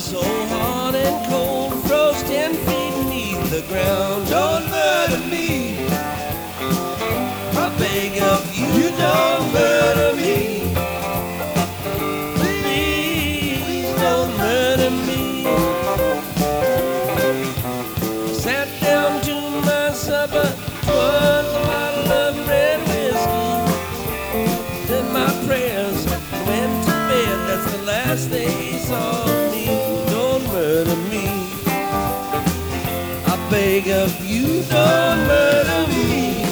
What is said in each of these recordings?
so hard and cold, froze 10 feet beneath the ground. Don't murder me, I beg of you, don't murder me. Please don't murder me. Sat down to my supper, 'twas a bottle of red whiskey. Did my prayers, went to bed, that's the last they saw of me. Don't murder me, I beg of you, don't murder me.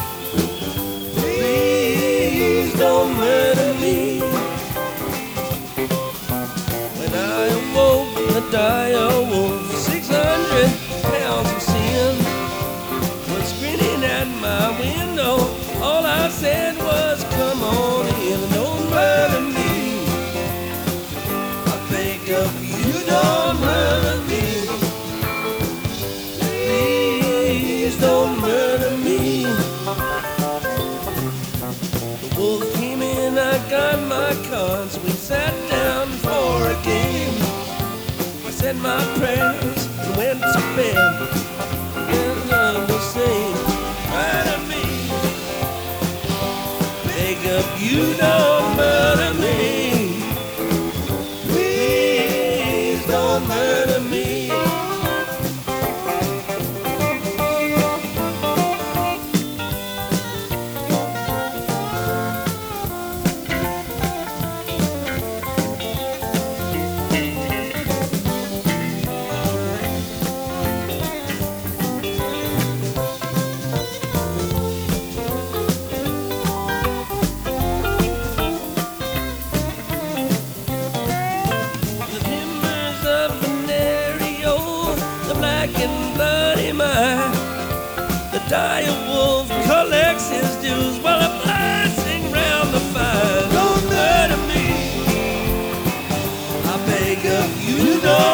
Please don't murder me. When I awoke, the dire wolf, 600 pounds of sin, was grinning at my window. All I said was, come on in, don't murder me. I beg of you, don't murder me. Please don't murder me. The wolf came in, I got my cards, we sat down for a game. I said my prayers and went to bed, and I'm the same. Murder me, beg of you, don't murder me. Please don't murder me. And bloody mind, the dire wolf collects his dues while I'm blasting round the fire. Don't murder me, I beg of you, don't